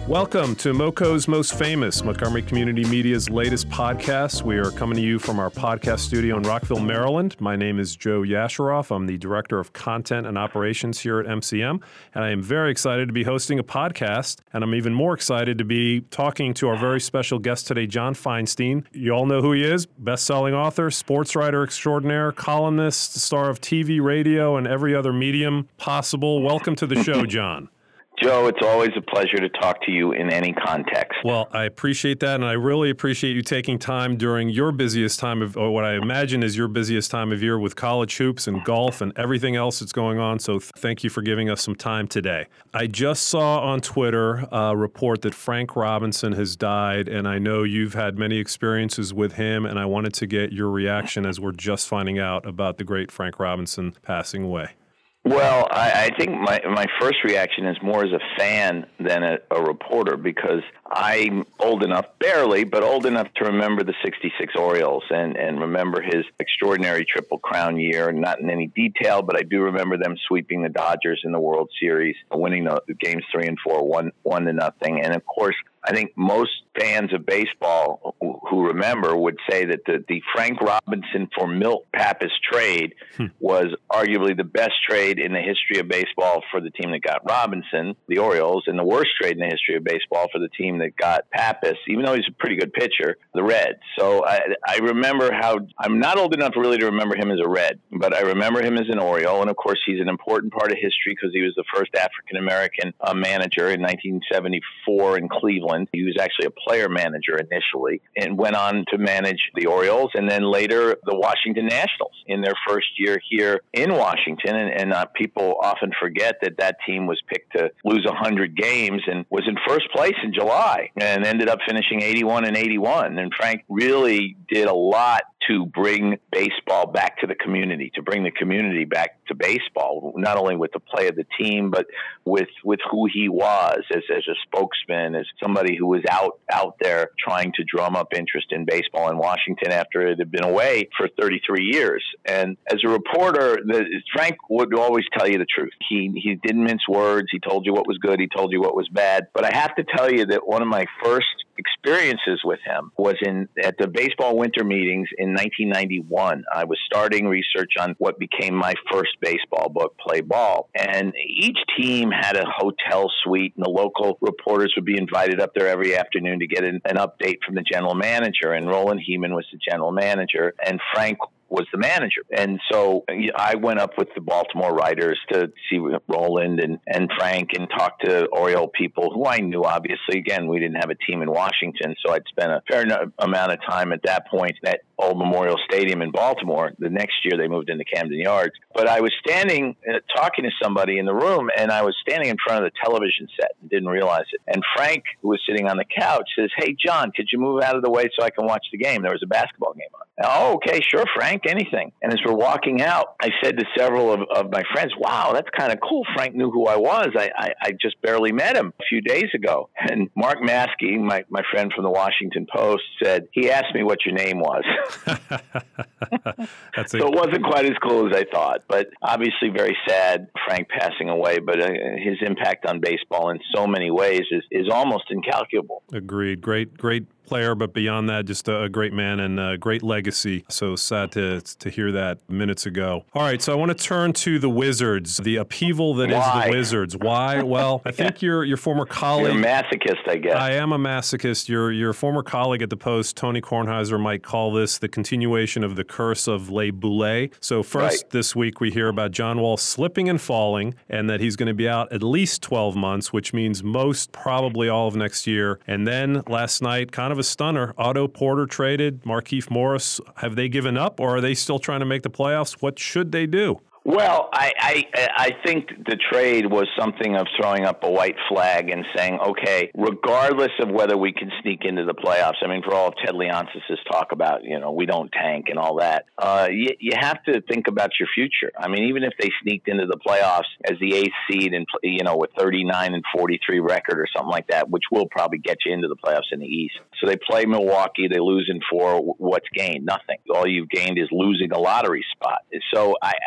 Welcome to MoCo's Most Famous, Montgomery Community Media's latest podcast. We are coming to you from our podcast studio in Rockville, Maryland. My name is Joe Yasharoff. I'm the Director of Content and Operations here at MCM, and I am very excited to be hosting a podcast, and I'm even more excited to be talking to our very special guest today, John Feinstein. You all know who he is, best-selling author, sports writer extraordinaire, columnist, star of TV, radio, and every other medium possible. Welcome to the show, John. Joe, it's always a pleasure to talk to you in any context. Well, I appreciate that, and I really appreciate you taking time during your busiest time of, or what I imagine is your busiest time of year with college hoops and golf and everything else that's going on, so thank you for giving us some time today. I just saw on Twitter a report that Frank Robinson has died, and I know you've had many experiences with him, and I wanted to get your reaction as we're just finding out about the great Frank Robinson passing away. Well, I think my first reaction is more as a fan than a reporter, because I'm old enough, barely, but old enough to remember the '66 Orioles and remember his extraordinary Triple Crown year, not in any detail, but I do remember them sweeping the Dodgers in the World Series, winning the games 3 and 4, 1-0. And of course, I think most fans of baseball who remember would say that the Frank Robinson for Milt Pappas trade was arguably the best trade in the history of baseball for the team that got Robinson, the Orioles, and the worst trade in the history of baseball for the team that got Pappas, even though he's a pretty good pitcher, the Reds. So I remember how – I'm not old enough really to remember him as a Red, but I remember him as an Oriole. And, of course, he's an important part of history because he was the first African-American manager in 1974 in Cleveland. He was actually a player manager initially and went on to manage the Orioles and then later the Washington Nationals in their first year here in Washington. And people often forget that team was picked to lose 100 games and was in first place in July and ended up finishing 81-81. And Frank really did a lot to bring baseball back to the community, to bring the community back to baseball, not only with the play of the team, but with who he was as a spokesman, as somebody who was out there trying to drum up interest in baseball in Washington after it had been away for 33 years. And as a reporter, Frank would always tell you the truth. He didn't mince words. He told you what was good. He told you what was bad. But I have to tell you that one of my first experiences with him was at the baseball winter meetings in 1991. I was starting research on what became my first baseball book, Play Ball. And each team had a hotel suite, and the local reporters would be invited up there every afternoon to get an update from the general manager. And Roland Heeman was the general manager, and Frank was the manager. And so I went up with the Baltimore writers to see Roland and Frank and talk to Oriole people who I knew, obviously. Again, we didn't have a team in Washington, so I'd spent a fair amount of time at that point at Old Memorial Stadium in Baltimore. The next year they moved into Camden Yards. But I was standing talking to somebody in the room, and I was standing in front of the television set and didn't realize it. And Frank, who was sitting on the couch, says, "Hey, John, could you move out of the way so I can watch the game?" There was a basketball game on. "Oh, okay, sure, Frank, anything." And as we're walking out, I said to several of my friends, "Wow, that's kind of cool. Frank knew who I was. I just barely met him a few days ago." And Mark Maskey, my friend from the Washington Post, said, "He asked me what your name was." So it wasn't quite as cool as I thought, but obviously very sad, Frank passing away, but his impact on baseball in so many ways is almost incalculable. Agreed. Great player, but beyond that, just a great man and a great legacy. So sad to hear that minutes ago. All right, so I want to turn to the Wizards, the upheaval that is the Wizards. Why? Well, I think your former colleague... You're a masochist, I guess. I am a masochist. Your former colleague at the Post, Tony Kornheiser, might call this the continuation of the curse of Les Boulets. So first, this week, we hear about John Wall slipping and falling, and that he's going to be out at least 12 months, which means most probably all of next year. And then last night, kind of a stunner, Otto Porter traded, Markieff Morris. Have they given up, or are they still trying to make the playoffs? What should they do? Well, I think the trade was something of throwing up a white flag and saying, okay, regardless of whether we can sneak into the playoffs, I mean, for all of Ted Leonsis' talk about, we don't tank and all that, you have to think about your future. I mean, even if they sneaked into the playoffs as the 8th seed and, with 39-43 record or something like that, which will probably get you into the playoffs in the East. So they play Milwaukee, they lose in 4. What's gained? Nothing. All you've gained is losing a lottery spot. So I think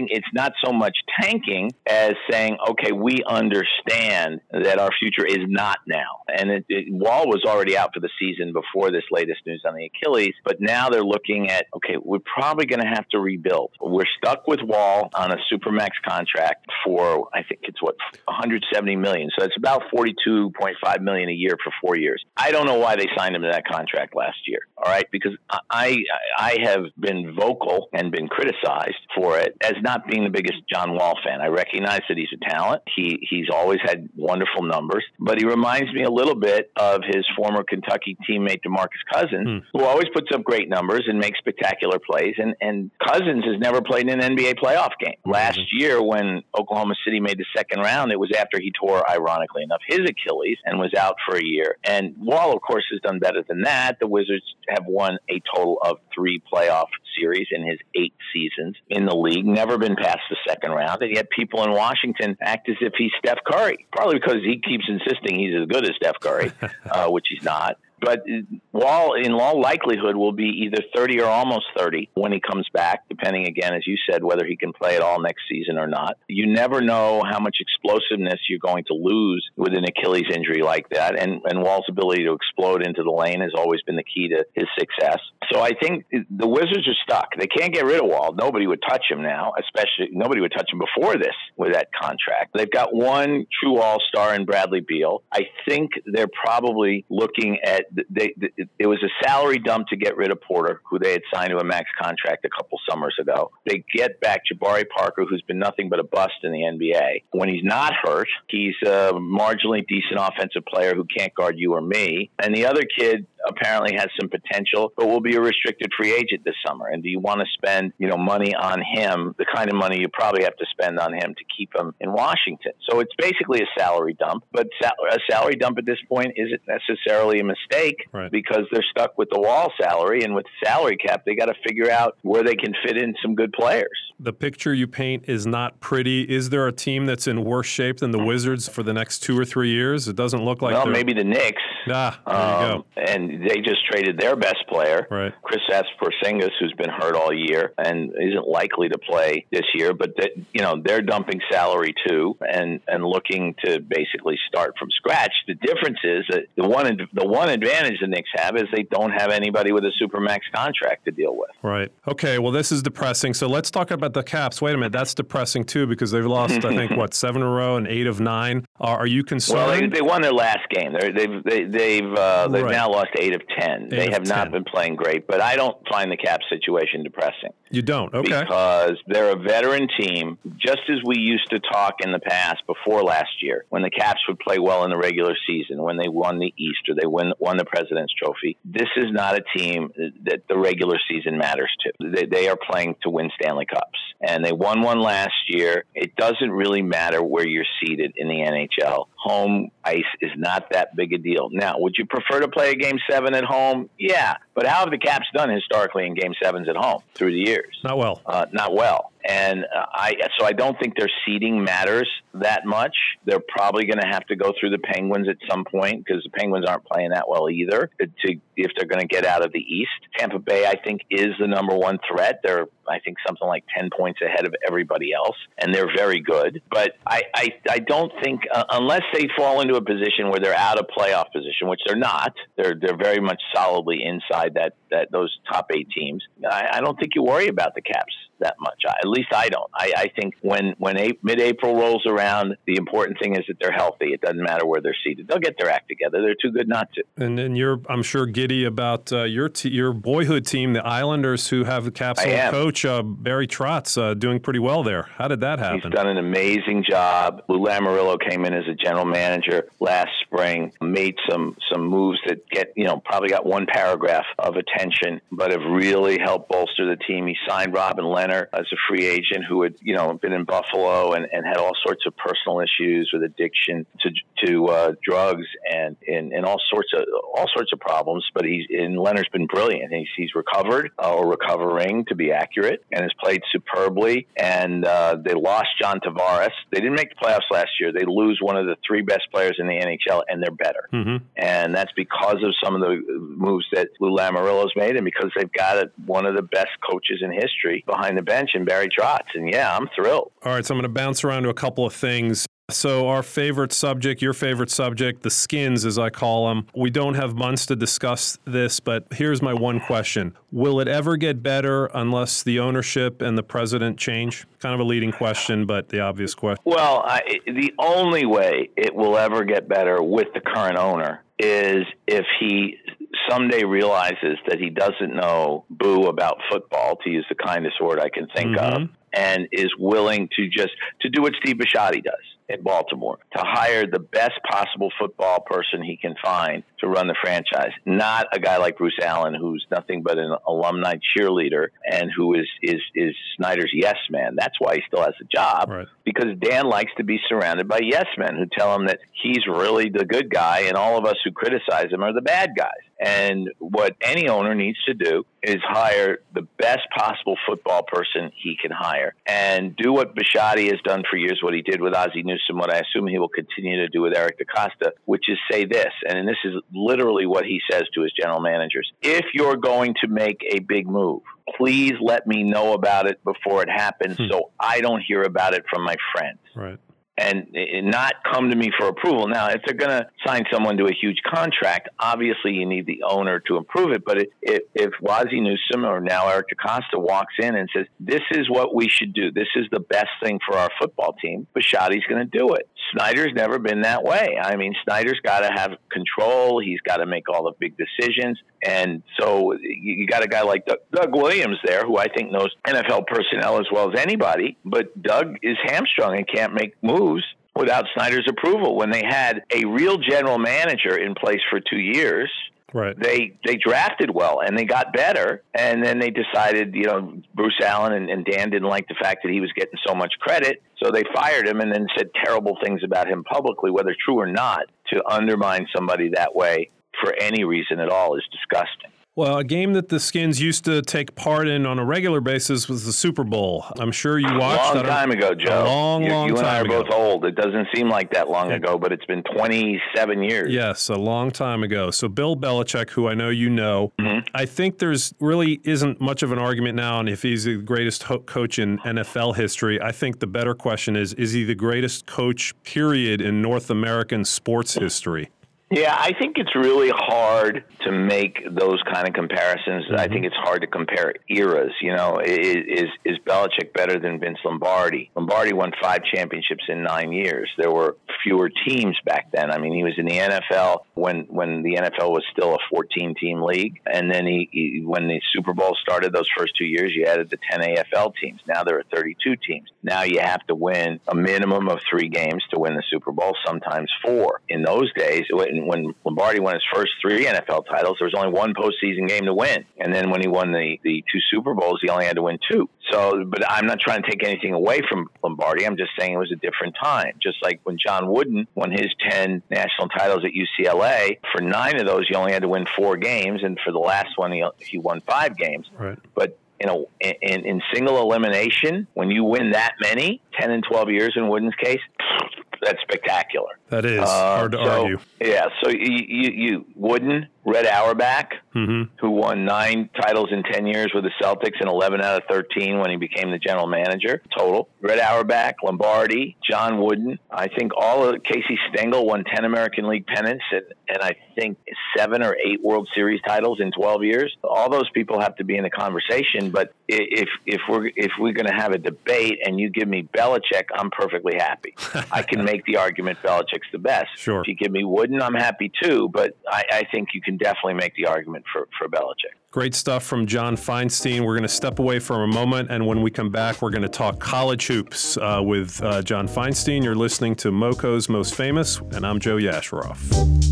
it's not so much tanking as saying, okay, we understand that our future is not now. And Wall was already out for the season before this latest news on the Achilles, but now they're looking at, okay, we're probably going to have to rebuild. We're stuck with Wall on a Supermax contract for, I think it's $170 million. So it's about $42.5 million a year for 4 years. I don't know why they signed him to that contract last year. All right, because I have been vocal and been criticized for it as not being the biggest John Wall fan. I recognize that he's a talent. He's always had wonderful numbers, but he reminds me a little bit of his former Kentucky teammate DeMarcus Cousins, who always puts up great numbers and makes spectacular plays. And Cousins has never played in an NBA playoff game. Last year, when Oklahoma City made the second round, it was after he tore, ironically enough, his Achilles and was out for a year. And Wall, of course, has done better than that. The Wizards have won a total of 3 playoff series in his 8 seasons in the league, never been past the second round. And yet people in Washington act as if he's Steph Curry, probably because he keeps insisting he's as good as Steph Curry, which he's not. But Wall, in all likelihood, will be either 30 or almost 30 when he comes back, depending, again, as you said, whether he can play at all next season or not. You never know how much explosiveness you're going to lose with an Achilles injury like that. And Wall's ability to explode into the lane has always been the key to his success. So I think the Wizards are stuck. They can't get rid of Wall. Nobody would touch him now, especially nobody would touch him before this with that contract. They've got one true all-star in Bradley Beal. I think they're probably looking at it was a salary dump to get rid of Porter, who they had signed to a max contract a couple summers ago. They get back Jabari Parker, who's been nothing but a bust in the NBA. When he's not hurt, he's a marginally decent offensive player who can't guard you or me. And the other kid apparently has some potential, but will be a restricted free agent this summer. And do you want to spend, money on him, the kind of money you probably have to spend on him to keep him in Washington? So it's basically a salary dump, but a salary dump at this point isn't necessarily a mistake, right? Because they're stuck with the Wall salary, and with the salary cap, they got to figure out where they can fit in some good players. The picture you paint is not pretty. Is there a team that's in worse shape than the Wizards for the next 2 or 3 years? It doesn't look like maybe the Knicks. There you go. And they just traded their best player, right, Kristaps Porzingis, who's been hurt all year and isn't likely to play this year. But they're dumping salary too and looking to basically start from scratch. The difference is that the one advantage the Knicks have is they don't have anybody with a supermax contract to deal with. Right. Okay. Well, this is depressing. So let's talk about the Caps. Wait a minute. That's depressing too because they've lost, I think, 7 in a row and 8 of 9. Are you concerned? Well, they won their last game. They've now lost 8 of 10. They have not been playing great, but I don't find the Caps situation depressing. You don't? Okay. Because they're a veteran team, just as we used to talk in the past before last year, when the Caps would play well in the regular season, when they won the East or they won the President's Trophy. This is not a team that the regular season matters to. They are playing to win Stanley Cups, and they won one last year. It doesn't really matter where you're seated in the NHL. Home ice is not that big a deal. Now, would you prefer to play a Game 7 at home? Yeah. But how have the Caps done historically in Game 7s at home through the years? Not well. Not well. And so I don't think their seeding matters that much. They're probably going to have to go through the Penguins at some point because the Penguins aren't playing that well either if they're going to get out of the East. Tampa Bay, I think, is the number one threat. They're, I think, something like 10 points ahead of everybody else, and they're very good. But I don't think, unless they fall into a position where they're out of playoff position, which they're not, they're very much solidly inside those top 8 teams. I don't think you worry about the Caps that much. At least I don't. I think when mid-April rolls around, the important thing is that they're healthy. It doesn't matter where they're seated. They'll get their act together. They're too good not to. And you're, I'm sure, giddy about your boyhood team, the Islanders, who have the Caps coach, Barry Trotz, doing pretty well there. How did that happen? He's done an amazing job. Lou Lamoriello came in as a general manager last spring, made some moves that probably got one paragraph of attention, but have really helped bolster the team. He signed Robin Leonard as a free agent who had, been in Buffalo and had all sorts of personal issues with addiction to drugs and all sorts of problems. But Leonard's been brilliant. He's recovered or recovering, to be accurate, and has played superbly. And they lost John Tavares. They didn't make the playoffs last year. They lose one of the 3 best players in the NHL and they're better. Mm-hmm. And that's because of some of the moves that Lou Lamoriello's made, and because they've got one of the best coaches in history behind the bench in Barry Trotz. And yeah, I'm thrilled. All right, so I'm going to bounce around to a couple of things. So our favorite subject, your favorite subject, the skins, as I call them. We don't have months to discuss this, but here's my one question. Will it ever get better unless the ownership and the president change? Kind of a leading question, but the obvious question. Well, the only way it will ever get better with the current owner is if he someday realizes that he doesn't know boo about football, to use the kindest word I can think of, and is willing to do what Steve Bisciotti does in Baltimore, to hire the best possible football person he can find to run the franchise. Not a guy like Bruce Allen, who's nothing but an alumni cheerleader and who is Snyder's yes man. That's why he still has a job, right? Because Dan likes to be surrounded by yes men who tell him that he's really the good guy and all of us who criticize him are the bad guys. And what any owner needs to do is hire the best possible football person he can hire and do what Bisciotti has done for years, what he did with Ozzie Newsome, what I assume he will continue to do with Eric DeCosta, which is say this, and this is literally what he says to his general managers. If you're going to make a big move, please let me know about it before it happens so I don't hear about it from my friends. Right. And not come to me for approval. Now, if they're going to sign someone to a huge contract, obviously you need the owner to approve it. But if Ozzie Newsome or now Eric DeCosta walks in and says, this is what we should do, this is the best thing for our football team, Bisciotti's going to do it. Snyder's never been that way. I mean, Snyder's got to have control. He's got to make all the big decisions. And so you got a guy like Doug Williams there, who I think knows NFL personnel as well as anybody. But Doug is hamstrung and can't make moves without Snyder's approval. When they had a real general manager in place for 2 years, right, they drafted well and they got better. And then they decided, Bruce Allen and Dan didn't like the fact that he was getting so much credit. So they fired him and then said terrible things about him publicly, whether true or not. To undermine somebody that way for any reason at all is disgusting. Well, a game that the Skins used to take part in on a regular basis was the Super Bowl. I'm sure you watched. A long time ago, Joe. A long time ago. You and I are both old. It doesn't seem like that long ago, but it's been 27 years. Yes, a long time ago. So Bill Belichick, who I know you know, I think there's really isn't much of an argument now on if he's the greatest coach in NFL history. I think the better question is he the greatest coach, period, in North American sports history? Yeah, I think it's really hard to make those kind of comparisons. I think it's hard to compare eras. Is Belichick better than Vince Lombardi? Lombardi won 5 championships in 9 years. There were fewer teams back then. I mean, he was in the NFL when the NFL was still a 14-team league. And then when the Super Bowl started those first 2 years, you added the 10 AFL teams. Now there are 32 teams. Now you have to win a minimum of 3 games to win the Super Bowl, sometimes 4. In those days, when Lombardi won his first 3 NFL titles, there was only 1 postseason game to win. And then when he won the 2 Super Bowls, he only had to win 2. So, but I'm not trying to take anything away from Lombardi. I'm just saying it was a different time. Just like when John Wooden won his 10 national titles at UCLA, for 9 of those, he only had to win 4 games. And for the last one, he won 5 games. Right. But in single elimination, when you win that many, 10 and 12 years in Wooden's case, that's spectacular. That is hard to argue. Yeah, so you Wooden, Red Auerbach, who won 9 titles in 10 years with the Celtics and 11 out of 13 when he became the general manager total. Red Auerbach, Lombardi, John Wooden. I think all of Casey Stengel won 10 American League pennants and I think 7 or 8 World Series titles in 12 years. All those people have to be in the conversation. But if we're going to have a debate and you give me Belichick, I'm perfectly happy. I can make the argument Belichick's the best. Sure. If you give me Wooden, I'm happy too. But I think you can definitely make the argument for Belichick. Great stuff from John Feinstein. We're going to step away for a moment, and when we come back, we're going to talk college hoops with John Feinstein. You're listening to Moco's Most Famous, and I'm Joe Yasharoff.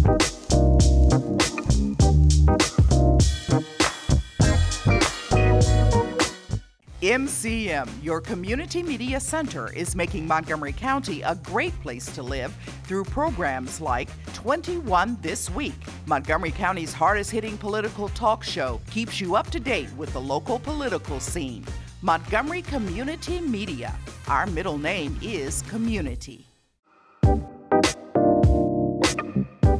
MCM, your community media center, is making Montgomery County a great place to live through programs like 21 This Week. Montgomery County's hardest-hitting political talk show keeps you up to date with the local political scene. Montgomery Community Media. Our middle name is Community.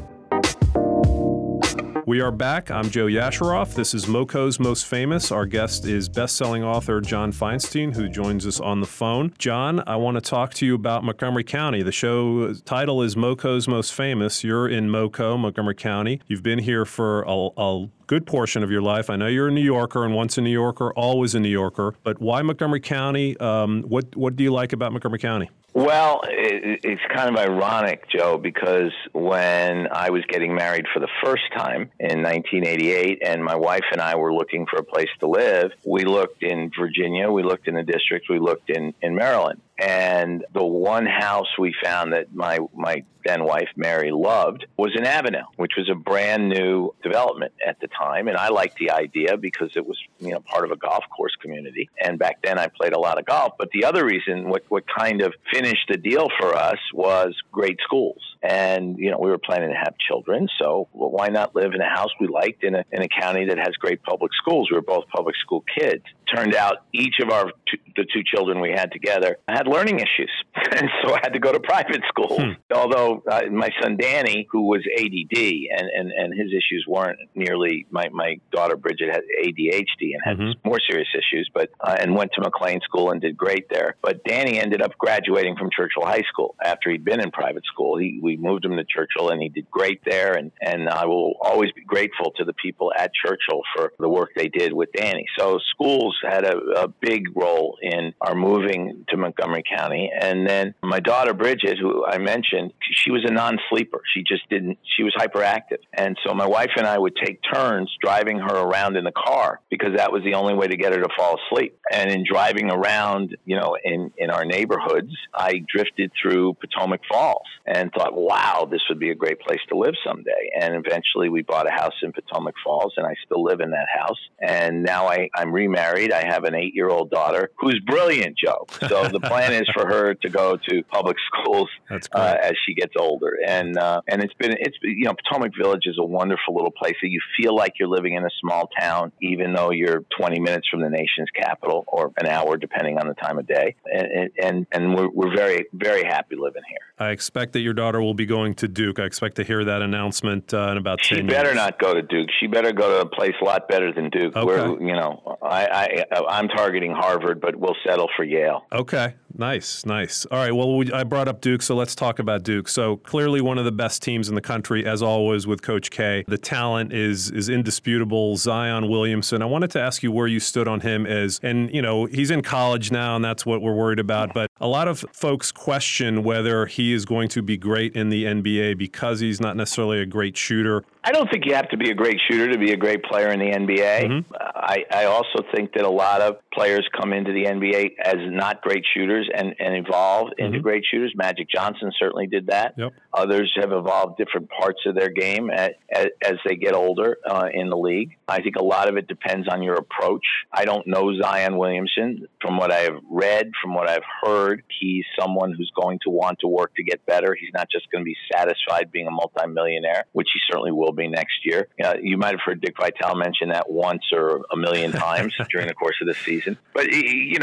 We are back. I'm Joe Yasharoff. This is Moco's Most Famous. Our guest is best-selling author John Feinstein, who joins us on the phone. John, I want to talk to you about Montgomery County. The show title is Moco's Most Famous. You're in Moco, Montgomery County. You've been here for a good portion of your life. I know you're a New Yorker, and once a New Yorker, always a New Yorker. But why Montgomery County? What do you like about Montgomery County? Well, it's kind of ironic, Joe, because when I was getting married for the first time in 1988 and my wife and I were looking for a place to live, we looked in Virginia, we looked in the district, we looked in Maryland. And the one house we found that my then wife, Mary, loved was in Avenel, which was a brand new development at the time. And I liked the idea because it was, part of a golf course community. And back then I played a lot of golf. But the other reason, what kind of finished the deal for us was great schools. And, we were planning to have children. So why not live in a house we liked in a county that has great public schools? We were both public school kids. Turned out each of the two children we had together had learning issues. And so I had to go to private schools. Although my son Danny, who was ADD, and his issues weren't nearly, my daughter Bridget had ADHD and had more serious issues, but and went to McLean School and did great there. But Danny ended up graduating from Churchill High School after he'd been in private school. We moved him to Churchill, and he did great there. And I will always be grateful to the people at Churchill for the work they did with Danny. So schools had a big role in our moving to Montgomery County. And then my daughter Bridget, who I mentioned, she was a non-sleeper. She was hyperactive. And so my wife and I would take turns driving her around in the car because that was the only way to get her to fall asleep. And in driving around, in our neighborhoods, I drifted through Potomac Falls and thought, wow, this would be a great place to live someday. And eventually we bought a house in Potomac Falls, and I still live in that house. And now I'm remarried. I have an 8-year-old daughter who's brilliant, Joe. So the plan is for her to go to public schools as she gets older. And it's been Potomac Village is a wonderful little place that you feel like you're living in a small town, even though you're 20 minutes from the nation's capital, or an hour, depending on the time of day. And we're very, very happy living here. I expect that your daughter will be going to Duke. I expect to hear that announcement in about 10 years. She better not go to Duke. She better go to a place a lot better than Duke. Okay. I'm targeting Harvard, but we'll settle for Yale. Okay. Nice. All right. Well, I brought up Duke, so let's talk about Duke. So clearly one of the best teams in the country, as always, with Coach K. The talent is indisputable. Zion Williamson. I wanted to ask you where you stood on him he's in college now, and that's what we're worried about. But a lot of folks question whether he is going to be great in the NBA because he's not necessarily a great shooter. I don't think you have to be a great shooter to be a great player in the NBA. I also think that a lot of players come into the NBA as not great shooters and evolve into great shooters. Magic Johnson certainly did that. Yep. Others have evolved different parts of their game as they get older in the league. I think a lot of it depends on your approach. I don't know Zion Williamson. From what I've read, from what I've heard, he's someone who's going to want to work to get better. He's not just going to be satisfied being a multimillionaire, which he certainly will be next year. You might have heard Dick Vitale mention that once or a million times during the course of the season. But he's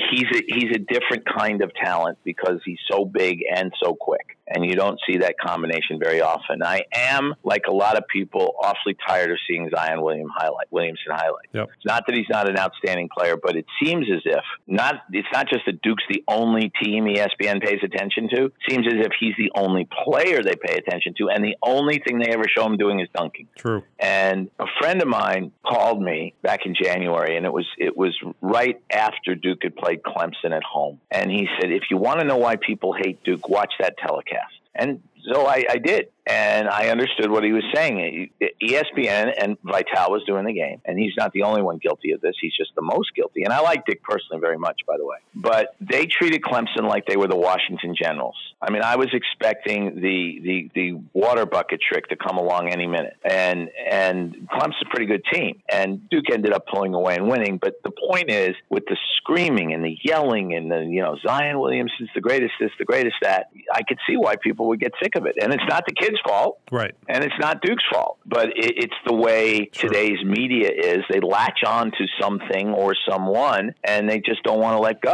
a different kind of talent because he's so big and so quick. And you don't see that combination very often. I am, like a lot of people, awfully tired of seeing Zion Williamson highlight. Yep. It's not that he's not an outstanding player, but it seems as if it's not just that Duke's the only team ESPN pays attention to. It seems as if he's the only player they pay attention to, and the only thing they ever show him doing is dunking. True. And a friend of mine called me back in January, and it was right after Duke had played Clemson at home. And he said, if you want to know why people hate Duke, watch that telecast. And so I did. And I understood what he was saying. ESPN and Vitale was doing the game, and he's not the only one guilty of this. He's just the most guilty. And I like Dick personally very much, by the way. But they treated Clemson like they were the Washington Generals. I mean, I was expecting the water bucket trick to come along any minute. And Clemson's a pretty good team. And Duke ended up pulling away and winning. But the point is, with the screaming and the yelling and the, Zion Williamson's the greatest this, the greatest that, I could see why people would get sick of it. And it's not the kids' fault. Right. And it's not Duke's fault. But it's the way today's media is. They latch on to something or someone, and they just don't want to let go.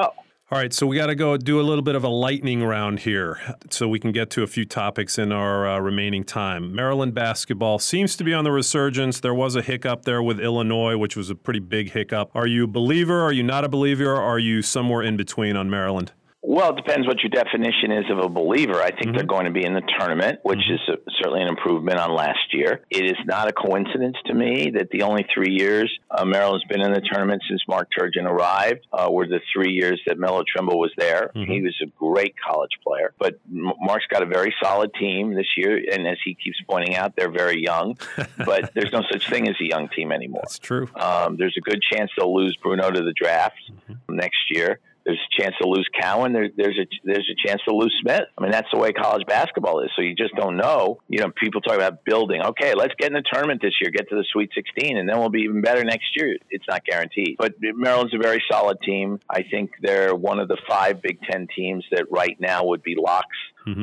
All right, so we got to go do a little bit of a lightning round here so we can get to a few topics in our remaining time. Maryland basketball seems to be on the resurgence. There was a hiccup there with Illinois, which was a pretty big hiccup. Are you a believer? Are you not a believer? Or are you somewhere in between on Maryland? Well, it depends what your definition is of a believer. I think they're going to be in the tournament, which is certainly an improvement on last year. It is not a coincidence to me that the only 3 years Maryland's been in the tournament since Mark Turgeon arrived were the 3 years that Melo Trimble was there. He was a great college player. But Mark's got a very solid team this year, and as he keeps pointing out, they're very young. But there's no such thing as a young team anymore. That's true. There's a good chance they'll lose Bruno to the draft next year. There's a chance to lose Cowan. There's a chance to lose Smith. I mean, that's the way college basketball is. So you just don't know. You know, people talk about building. Okay, let's get in the tournament this year, get to the Sweet 16, and then we'll be even better next year. It's not guaranteed. But Maryland's a very solid team. I think they're one of the 5 Big Ten teams that right now would be locks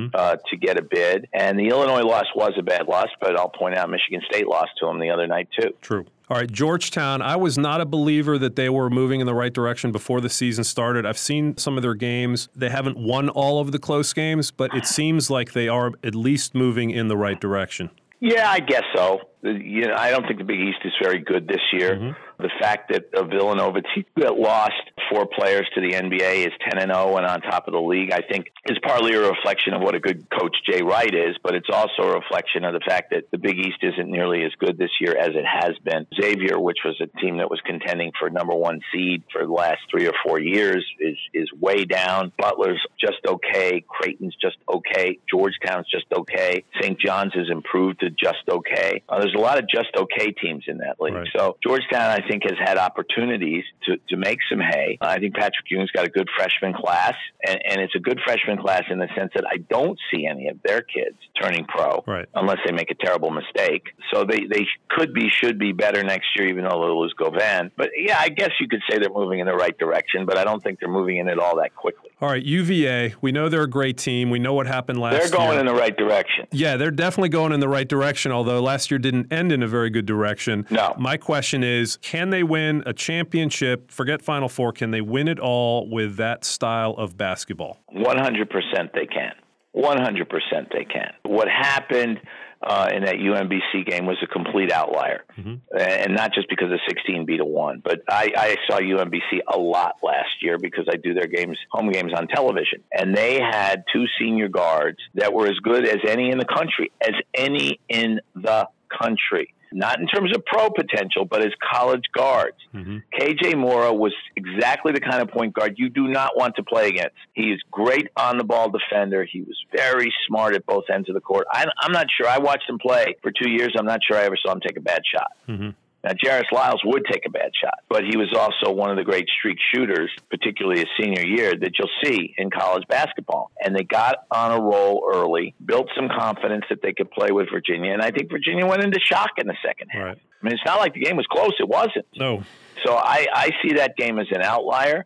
to get a bid. And the Illinois loss was a bad loss, but I'll point out Michigan State lost to them the other night too. True. All right, Georgetown, I was not a believer that they were moving in the right direction before the season started. I've seen some of their games. They haven't won all of the close games, but it seems like they are at least moving in the right direction. Yeah, I guess so. You know, I don't think the Big East is very good this year. The fact that Villanova that lost 4 players to the NBA is 10-0 and on top of the league, I think is partly a reflection of what a good coach Jay Wright is, but it's also a reflection of the fact that the Big East isn't nearly as good this year as it has been. Xavier, which was a team that was contending for number 1 seed for the last 3 or 4 years, is way down. Butler's just okay. Creighton's just okay. Georgetown's just okay. St. John's has improved to just okay. There's a lot of just okay teams in that league. Right. So Georgetown, I think, has had opportunities to make some hay. I think Patrick Ewing's got a good freshman class, and it's a good freshman class in the sense that I don't see any of their kids turning pro unless they make a terrible mistake. So they should be better next year, even though they'll lose Govan. But yeah, I guess you could say they're moving in the right direction, but I don't think they're moving in it all that quickly. All right, UVA, we know they're a great team. We know what happened last year. They're going in the right direction. Yeah, they're definitely going in the right direction, although last year didn't end in a very good direction. No. My question is, can they win a championship? Forget Final Four. Can they win it all with that style of basketball? 100% they can. 100% they can. What happened in that UMBC game was a complete outlier. And not just because of 16 beat a 1, but I saw UMBC a lot last year because I do their home games on television. And they had 2 senior guards that were as good as any in the country, Not in terms of pro potential, but as college guards. KJ Mora was exactly the kind of point guard you do not want to play against. He is great on the ball defender. He was very smart at both ends of the court. I'm not sure. I watched him play for 2 years. I'm not sure I ever saw him take a bad shot. Now, Jairus Lyles would take a bad shot, but he was also one of the great streak shooters, particularly his senior year, that you'll see in college basketball. And they got on a roll early, built some confidence that they could play with Virginia, and I think Virginia went into shock in the second half. Right. I mean, it's not like the game was close. It wasn't. No. So I see that game as an outlier.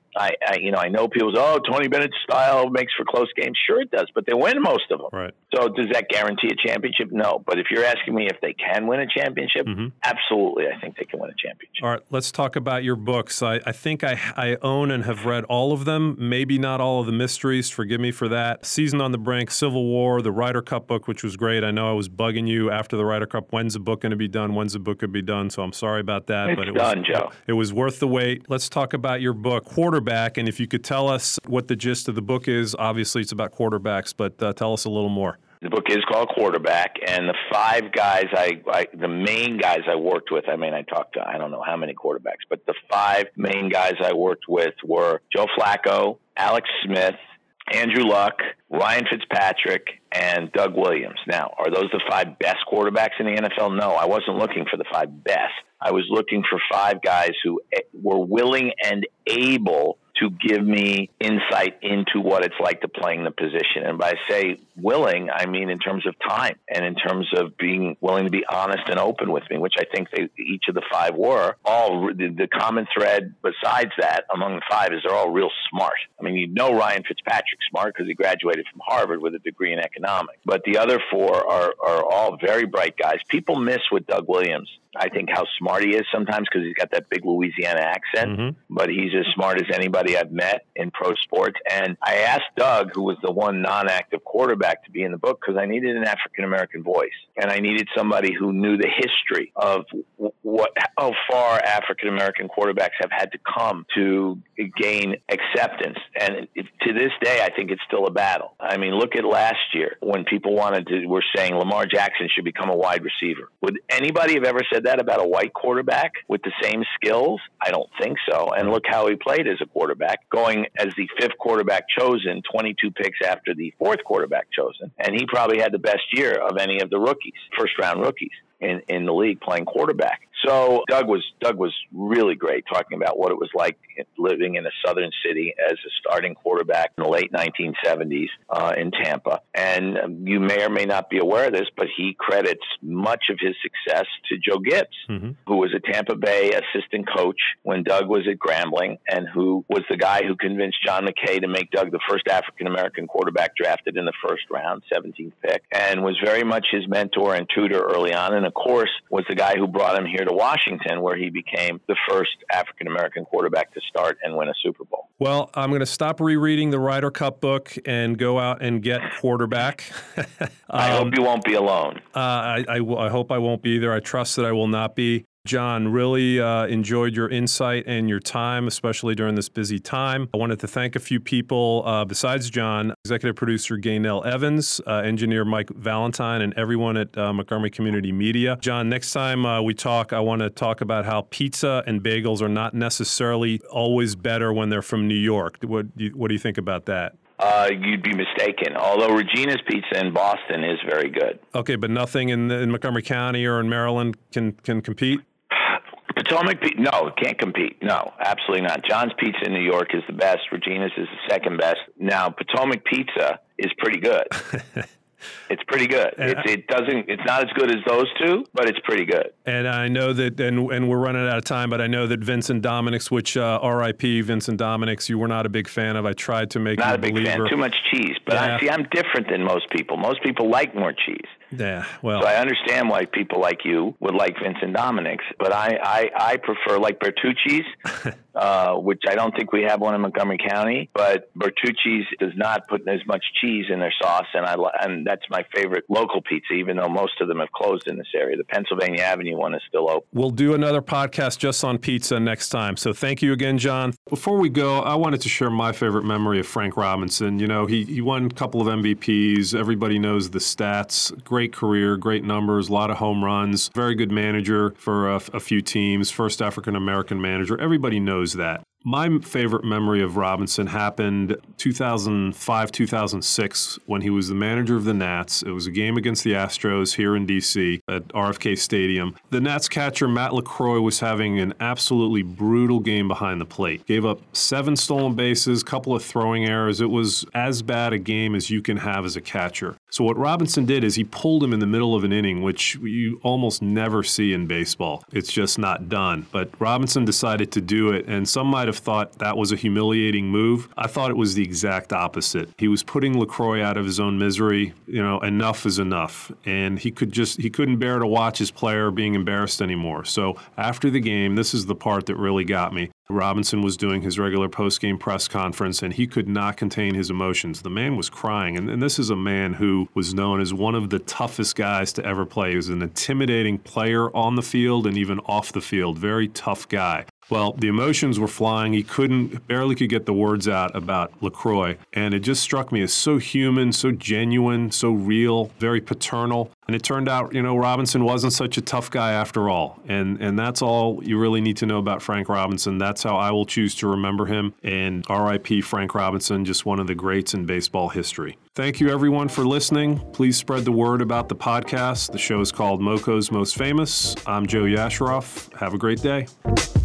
I know people say, Tony Bennett's style makes for close games. Sure it does, but they win most of them. Right. So does that guarantee a championship? No. But if you're asking me if they can win a championship, absolutely, I think they can win a championship. All right, let's talk about your books. I think I own and have read all of them, maybe not all of the mysteries. Forgive me for that. Season on the Brink, Civil War, the Ryder Cup book, which was great. I know I was bugging you after the Ryder Cup. When's the book going to be done? When's the book going to be done? So I'm sorry about that. It's done, Joe. It was worth the wait. Let's talk about your book, Quarterback, and if you could tell us what the gist of the book is. Obviously, it's about quarterbacks, but tell us a little more. The book is called Quarterback, and the 5 guys, the main guys I worked with, I talked to I don't know how many quarterbacks, but the 5 main guys I worked with were Joe Flacco, Alex Smith, Andrew Luck, Ryan Fitzpatrick, and Doug Williams. Now, are those the 5 best quarterbacks in the NFL? No, I wasn't looking for the 5 best. I was looking for 5 guys who were willing and able to give me insight into what it's like to playing the position. And by say willing, I mean in terms of time and in terms of being willing to be honest and open with me, which I think each of the 5 were. All the common thread besides that among the 5 is they're all real smart. I mean, you know Ryan Fitzpatrick's smart because he graduated from Harvard with a degree in economics. But the other 4 are all very bright guys. People miss with Doug Williams. I think how smart he is sometimes because he's got that big Louisiana accent, but he's as smart as anybody I've met in pro sports. And I asked Doug, who was the one non-active quarterback to be in the book, because I needed an African-American voice. And I needed somebody who knew the history of how far African-American quarterbacks have had to come to gain acceptance. And to this day, I think it's still a battle. I mean, look at last year when people were saying Lamar Jackson should become a wide receiver. Would anybody have ever said that about a white quarterback with the same skills? I don't think so. And look how he played as a quarterback, going as the 5th quarterback chosen, 22 picks after the 4th quarterback chosen. And he probably had the best year of any of the rookies, first-round rookies in the league playing quarterback. So Doug was really great talking about what it was like living in a southern city as a starting quarterback in the late 1970s in Tampa. And you may or may not be aware of this, but he credits much of his success to Joe Gibbs, who was a Tampa Bay assistant coach when Doug was at Grambling, and who was the guy who convinced John McKay to make Doug the first African-American quarterback drafted in the first round, 17th pick, and was very much his mentor and tutor early on. And of course, was the guy who brought him here to Washington, where he became the first African-American quarterback to start and win a Super Bowl. Well, I'm going to stop rereading the Ryder Cup book and go out and get Quarterback. I hope you won't be alone. I hope I won't be either. I trust that I will not be. John, really enjoyed your insight and your time, especially during this busy time. I wanted to thank a few people besides John, executive producer Gaynell Evans, engineer Mike Valentine, and everyone at Montgomery Community Media. John, next time we talk, I want to talk about how pizza and bagels are not necessarily always better when they're from New York. What do you think about that? You'd be mistaken, although Regina's Pizza in Boston is very good. Okay, but nothing in Montgomery County or in Maryland can compete? Potomac, no, it can't compete. No, absolutely not. John's Pizza in New York is the best. Regina's is the second best. Now, Potomac Pizza is pretty good. It's pretty good. It's not as good as those two, but it's pretty good. And I know that, and we're running out of time, but I know that Vincent Dominick's, which R.I.P. Vincent Dominick's, you were not a big fan of. I tried to make you a believer. Not a big fan. Too much cheese. But yeah. I'm different than most people. Most people like more cheese. Yeah, well. So I understand why people like you would like Vincent Dominick's, but I prefer like Bertucci's, which I don't think we have one in Montgomery County, but Bertucci's does not put as much cheese in their sauce, and that's my favorite local pizza, even though most of them have closed in this area. The Pennsylvania Avenue one is still open. We'll do another podcast just on pizza next time. So thank you again, John. Before we go, I wanted to share my favorite memory of Frank Robinson. You know, he won a couple of MVPs. Everybody knows the stats. Great career, great numbers, a lot of home runs. Very good manager for a few teams. First African-American manager. Everybody knows that. My favorite memory of Robinson happened 2005, 2006, when he was the manager of the Nats. It was a game against the Astros here in D.C. at RFK Stadium. The Nats catcher, Matt LaCroix, was having an absolutely brutal game behind the plate. Gave up 7 stolen bases, couple of throwing errors. It was as bad a game as you can have as a catcher. So what Robinson did is he pulled him in the middle of an inning, which you almost never see in baseball. It's just not done. But Robinson decided to do it, and some might have thought that was a humiliating move. I thought it was the exact opposite. He was putting LaCroix out of his own misery. You know, enough is enough. And he couldn't bear to watch his player being embarrassed anymore. So after the game, this is the part that really got me. Robinson was doing his regular post-game press conference, and he could not contain his emotions. The man was crying, and this is a man who was known as one of the toughest guys to ever play. He was an intimidating player on the field and even off the field. Very tough guy. Well, the emotions were flying. He barely could get the words out about LaCroix. And it just struck me as so human, so genuine, so real, very paternal. And it turned out, you know, Robinson wasn't such a tough guy after all. And that's all you really need to know about Frank Robinson. That's how I will choose to remember him. And R.I.P. Frank Robinson, just one of the greats in baseball history. Thank you, everyone, for listening. Please spread the word about the podcast. The show is called Moco's Most Famous. I'm Joe Yasharoff. Have a great day.